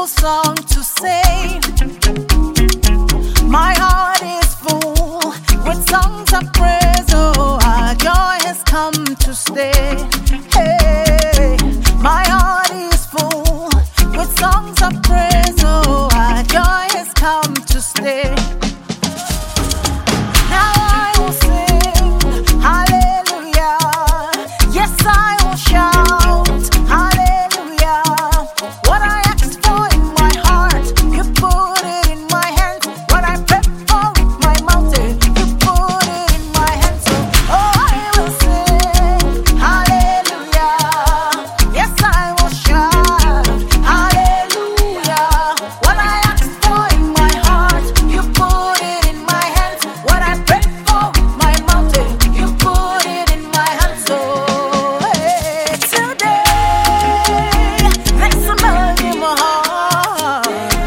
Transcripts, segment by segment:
simple song to say. My heart is full with songs of praise. Oh, our joy has come to stay. Hey, my heart is full with songs of praise. Oh, our joy has come to stay. Now I will sing hallelujah. Yes, I will shout hallelujah. What I asked for in my heart, you put it in my hands. What I prayed for with my mouth, you put it in my hands. Oh, I will sing hallelujah. Yes, I will shout hallelujah. What I asked for in my heart, you put it in my hands. What I prayed for with my mouth, you put it in my hands. Oh, hey, today there's a melody in my heart,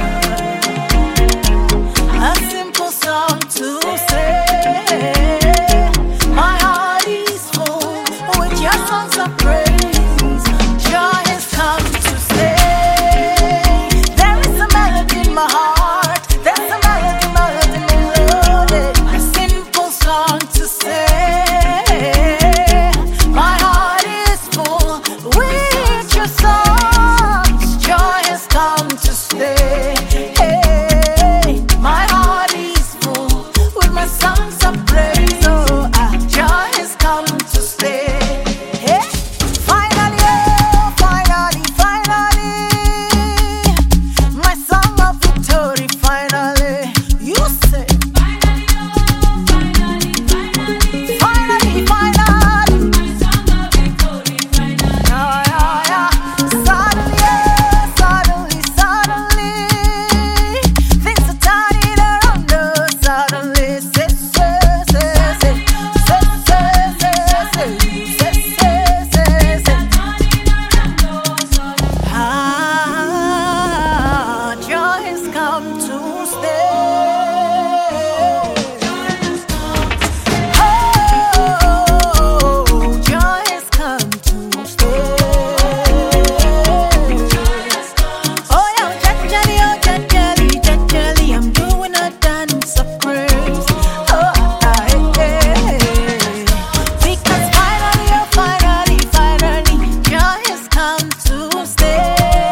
a simple song to say. My heart is full with your songs of praise. Joy has come to stay. There is a melody in my heart. There's a melody, melody, melody. A simple song to say. My heart is full with your songs. Joy has come to stay. Hey, my heart is full with my songs of praise. Oh, joy has come to stay. Hey, finally, oh, finally, finally, my song of victory. Finally, you say. Finally, finally, yeah, yeah, yeah. Suddenly, yeah, suddenly, things are turning around us. Suddenly, say, joy has come to stay. Oh, joy has come to stay. Oh, yeah, jajali, I'm doing a dance of praise. Oh, hey. Because finally, oh, finally, joy has come to stay.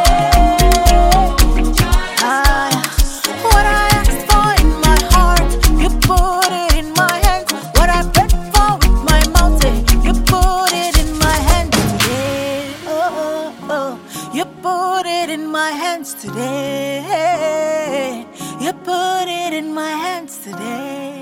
What I asked for in my heart, you put it in my hands. What I prayed for with my mouth, you put it in my hands today. Oh, you put it in my hands today. You put it in my hands today.